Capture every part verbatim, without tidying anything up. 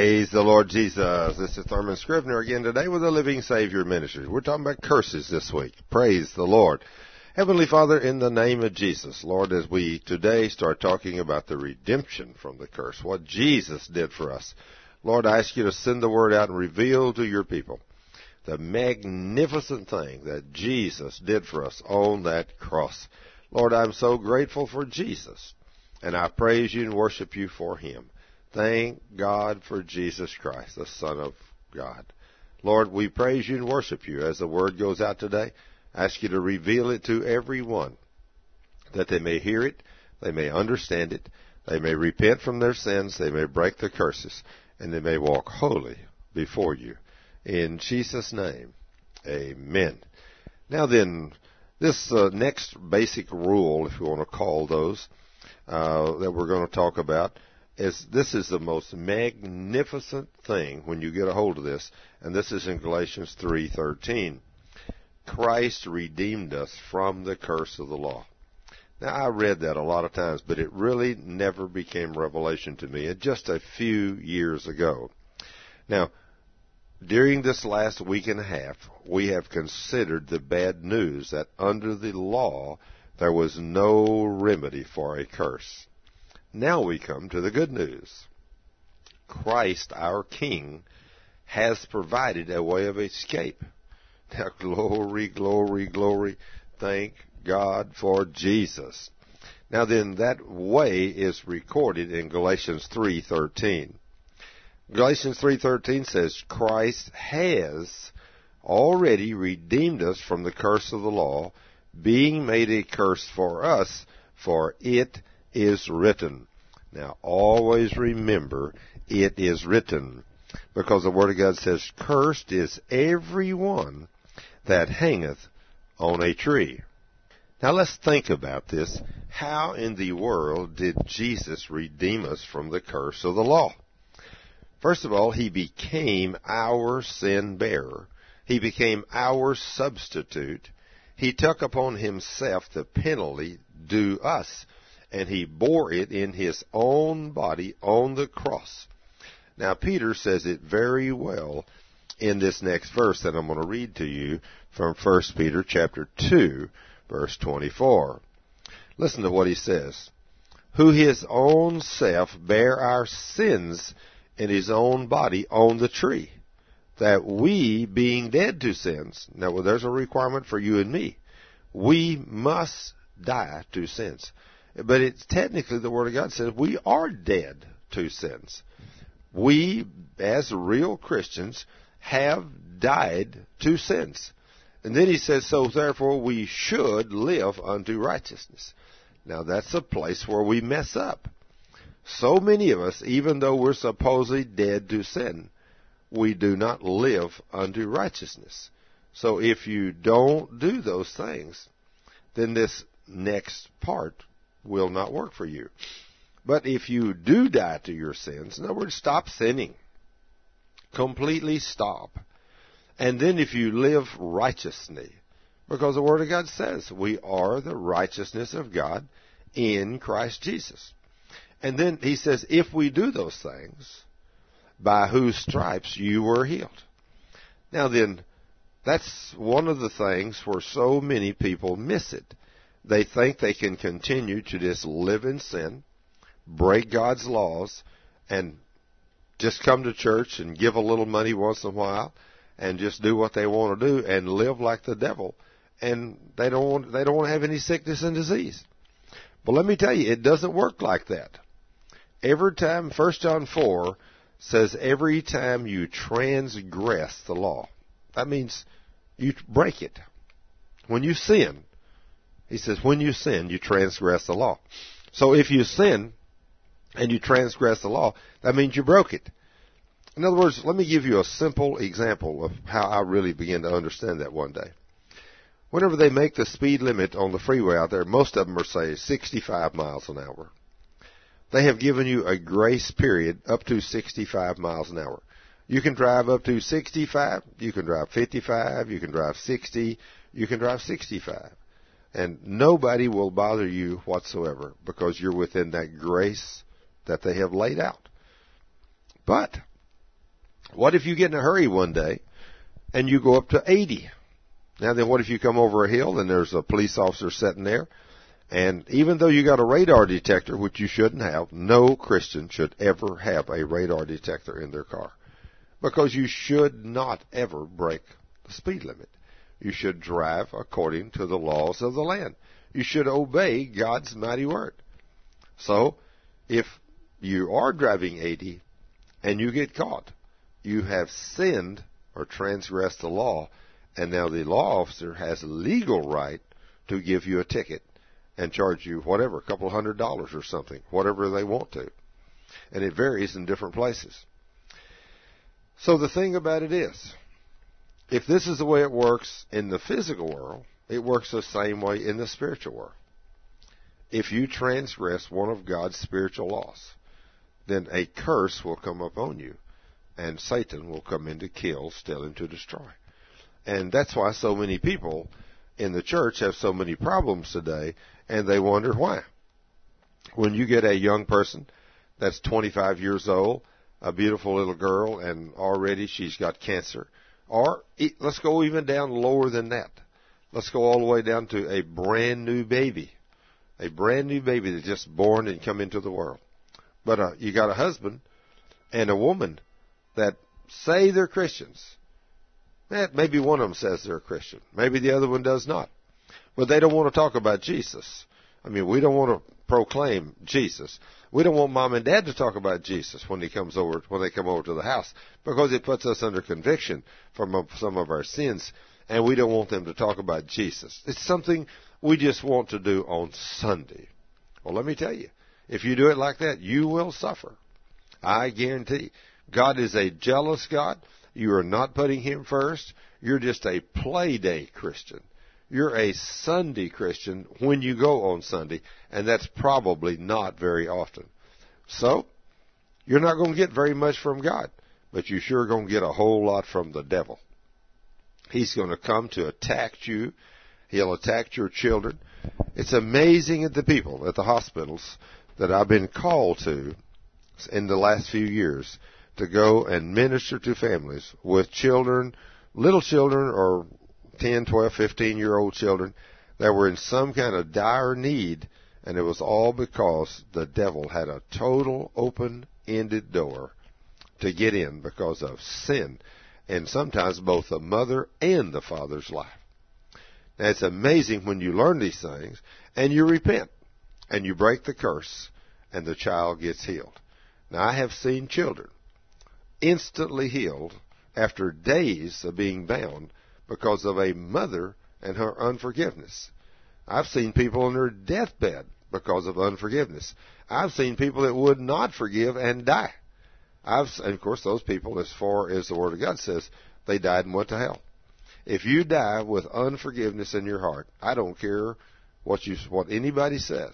Praise the Lord Jesus. This is Thurman Scrivener again today with the Living Savior Ministries. We're talking about curses this week. Praise the Lord. Heavenly Father, in the name of Jesus, Lord, as we today start talking about the redemption from the curse, what Jesus did for us, Lord, I ask you to send the word out and reveal to your people the magnificent thing that Jesus did for us on that cross. Lord, I'm so grateful for Jesus, and I praise you and worship you for him. Thank God for Jesus Christ, the Son of God. Lord, we praise you and worship you as the word goes out today. I ask you to reveal it to everyone, that they may hear it, they may understand it, they may repent from their sins, they may break the curses, and they may walk holy before you. In Jesus' name, amen. Now then, this uh, next basic rule, if you want to call those, uh, that we're going to talk about, is this is the most magnificent thing when you get a hold of this, and this is in Galatians three thirteen. Christ redeemed us from the curse of the law. Now, I read that a lot of times, but it really never became revelation to me, just a few years ago. Now, during this last week and a half, we have considered the bad news that under the law, there was no remedy for a curse. Now we come to the good news. Christ, our King, has provided a way of escape. Now, glory, glory, glory. Thank God for Jesus. Now then, that way is recorded in Galatians three thirteen. Galatians three thirteen says, Christ has already redeemed us from the curse of the law, being made a curse for us, for it is written. Now, always remember, it is written, because the Word of God says, cursed is every one that hangeth on a tree. Now, let's think about this. How in the world did Jesus redeem us from the curse of the law? First of all, he became our sin bearer. He became our substitute. He took upon himself the penalty due us, and he bore it in his own body on the cross. Now, Peter says it very well in this next verse that I'm going to read to you from First Peter chapter two, verse twenty-four. Listen to what he says. Who his own self bare our sins in his own body on the tree, that we, being dead to sins, now well, there's a requirement for you and me, we must die to sins. But it's technically, the Word of God says, we are dead to sins. We, as real Christians, have died to sins. And then he says, so therefore we should live unto righteousness. Now that's a place where we mess up. So many of us, even though we're supposedly dead to sin, we do not live unto righteousness. So if you don't do those things, then this next part will not work for you. But if you do die to your sins, in other words, stop sinning. Completely stop. And then if you live righteously, because the Word of God says we are the righteousness of God in Christ Jesus. And then he says, if we do those things, by whose stripes you were healed. Now then, that's one of the things where so many people miss it. They think they can continue to just live in sin, break God's laws, and just come to church and give a little money once in a while, and just do what they want to do and live like the devil, and they don't want, they don't want to have any sickness and disease. But let me tell you, it doesn't work like that. Every time, First John four says, every time you transgress the law, that means you break it. When you sin, he says, when you sin, you transgress the law. So if you sin and you transgress the law, that means you broke it. In other words, let me give you a simple example of how I really began to understand that one day. Whenever they make the speed limit on the freeway out there, most of them are, say, sixty-five miles an hour. They have given you a grace period up to sixty-five miles an hour. You can drive up to sixty-five, you can drive fifty-five, you can drive sixty, you can drive sixty-five. And nobody will bother you whatsoever because you're within that grace that they have laid out. But What if you get in a hurry one day and you go up to eighty? Now then, what if you come over a hill and there's a police officer sitting there? And even though you got a radar detector, which you shouldn't have, no Christian should ever have a radar detector in their car. Because you should not ever break the speed limit. You should drive according to the laws of the land. You should obey God's mighty word. So, if you are driving eighty and you get caught, you have sinned or transgressed the law, and now the law officer has legal right to give you a ticket and charge you whatever, a couple hundred dollars or something, whatever they want to. And it varies in different places. So the thing about it is, if this is the way it works in the physical world, it works the same way in the spiritual world. If you transgress one of God's spiritual laws, then a curse will come upon you, and Satan will come in to kill, steal, and to destroy. And that's why so many people in the church have so many problems today, and they wonder why. When you get a young person that's twenty-five years old, a beautiful little girl, and already she's got cancer, or let's go even down lower than that. Let's go all the way down to a brand new baby, a brand new baby that's just born and come into the world. But uh, you got a husband and a woman that say they're Christians. Maybe one of them says they're a Christian. Maybe the other one does not. But they don't want to talk about Jesus. I mean, we don't want to proclaim Jesus. We don't want mom and dad to talk about Jesus when he comes over, when they come over to the house, because it puts us under conviction from some of our sins, and we don't want them to talk about Jesus. It's something we just want to do on Sunday. Well, let me tell you, if you do it like that, you will suffer. I guarantee. God is a jealous God. You are not putting him first. You're just a play day Christian. You're a Sunday Christian when you go on Sunday, and that's probably not very often. So, you're not going to get very much from God, but you're sure going to get a whole lot from the devil. He's going to come to attack you. He'll attack your children. It's amazing at the people at the hospitals that I've been called to in the last few years to go and minister to families with children, little children or ten, twelve, fifteen-year-old children that were in some kind of dire need, and it was all because the devil had a total open-ended door to get in because of sin, and sometimes both the mother and the father's life. Now, it's amazing when you learn these things, and you repent, and you break the curse, and the child gets healed. Now, I have seen children instantly healed after days of being bound because of a mother and her unforgiveness. I've seen people on their deathbed because of unforgiveness. I've seen people that would not forgive and die. I've, and of course, those people, as far as the Word of God says, they died and went to hell. If you die with unforgiveness in your heart, I don't care what you, what anybody says.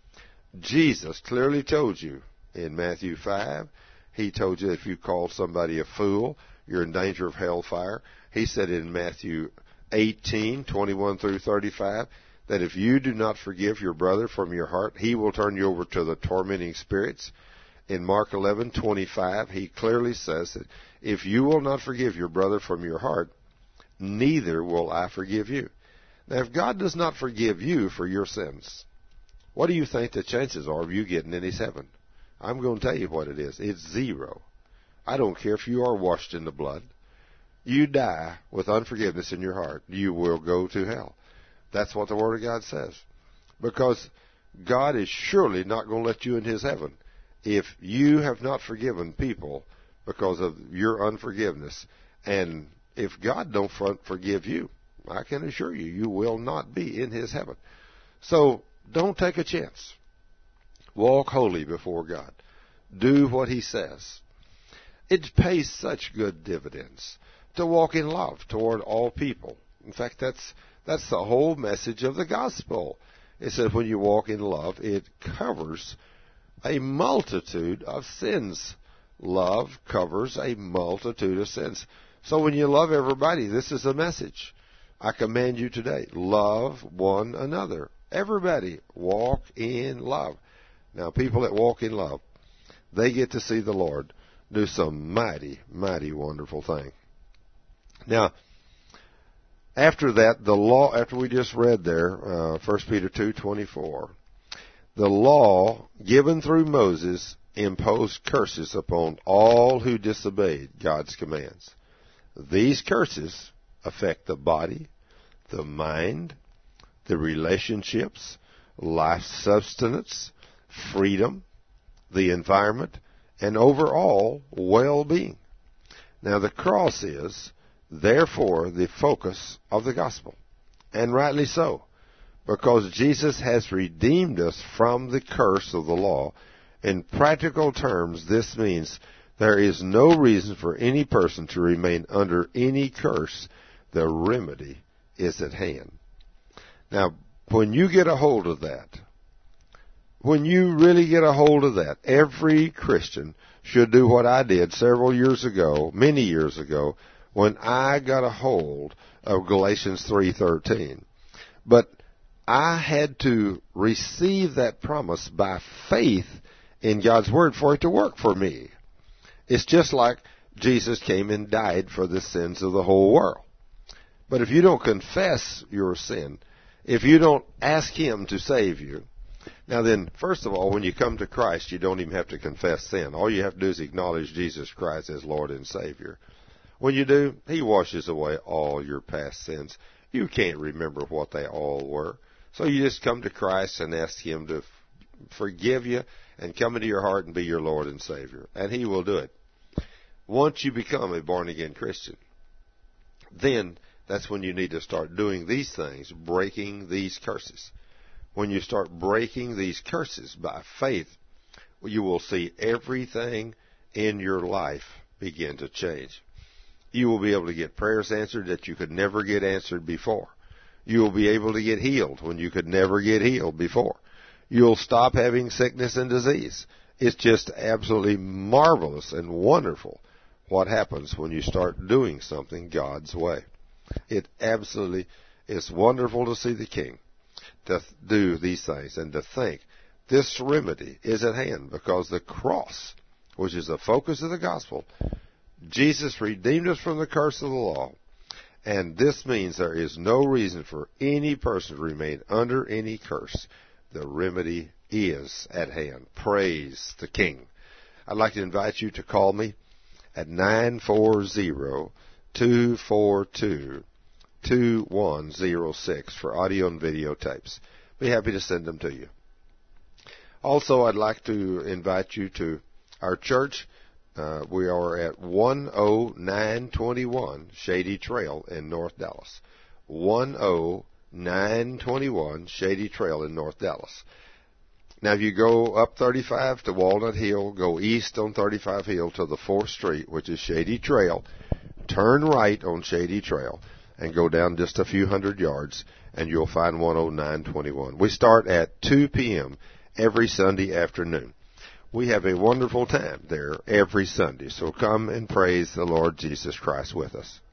Jesus clearly told you in Matthew five, he told you if you call somebody a fool, you're in danger of hellfire. He said in Matthew eighteen, twenty-one through thirty-five, that if you do not forgive your brother from your heart, he will turn you over to the tormenting spirits. In Mark eleven, twenty-five, he clearly says that if you will not forgive your brother from your heart, neither will I forgive you. Now, if God does not forgive you for your sins, what do you think the chances are of you getting in his heaven? I'm going to tell you what it is. It's zero. I don't care if you are washed in the blood. You die with unforgiveness in your heart, you will go to hell. That's what the Word of God says. Because God is surely not going to let you in his heaven if you have not forgiven people because of your unforgiveness. And if God don't forgive you, I can assure you, you will not be in his heaven. So don't take a chance. Walk holy before God. Do what he says. It pays such good dividends to walk in love toward all people. In fact, that's that's the whole message of the gospel. It says when you walk in love, it covers a multitude of sins. Love covers a multitude of sins. So when you love everybody, this is the message. I command you today, love one another. Everybody, walk in love. Now, people that walk in love, they get to see the Lord do some mighty, mighty wonderful thing. Now, after that, the law, after we just read there, uh, First Peter two twenty-four, the law given through Moses imposed curses upon all who disobeyed God's commands. These curses affect the body, the mind, the relationships, life sustenance, freedom, the environment, and overall well-being. Now the cross is, therefore, the focus of the gospel, and rightly so, because Jesus has redeemed us from the curse of the law. In practical terms, this means there is no reason for any person to remain under any curse. The remedy is at hand. Now, when you get a hold of that, when you really get a hold of that, every Christian should do what I did several years ago, many years ago, when I got a hold of Galatians three thirteen. But I had to receive that promise by faith in God's Word for it to work for me. It's just like Jesus came and died for the sins of the whole world. But if you don't confess your sin, if you don't ask Him to save you, now then, first of all, when you come to Christ, you don't even have to confess sin. All you have to do is acknowledge Jesus Christ as Lord and Savior. When you do, He washes away all your past sins. You can't remember what they all were. So you just come to Christ and ask Him to forgive you and come into your heart and be your Lord and Savior. And He will do it. Once you become a born-again Christian, then that's when you need to start doing these things, breaking these curses. When you start breaking these curses by faith, you will see everything in your life begin to change. You will be able to get prayers answered that you could never get answered before. You will be able to get healed when you could never get healed before. You'll stop having sickness and disease. It's just absolutely marvelous and wonderful what happens when you start doing something God's way. It absolutely is wonderful to see the King to do these things and to think this remedy is at hand, because the cross, which is the focus of the gospel, Jesus redeemed us from the curse of the law, and this means there is no reason for any person to remain under any curse. The remedy is at hand. Praise the King. I'd like to invite you to call me at nine four zero, two four two, two one zero six for audio and video tapes. Be happy to send them to you. Also, I'd like to invite you to our church. Uh, we are at one oh nine twenty-one Shady Trail in North Dallas. one oh nine twenty-one Shady Trail in North Dallas. Now, if you go up thirty-five to Walnut Hill, go east on thirty-five Hill to the fourth Street, which is Shady Trail, turn right on Shady Trail, and go down just a few hundred yards, and you'll find one oh nine twenty-one. We start at two p.m. every Sunday afternoon. We have a wonderful time there every Sunday, so come and praise the Lord Jesus Christ with us.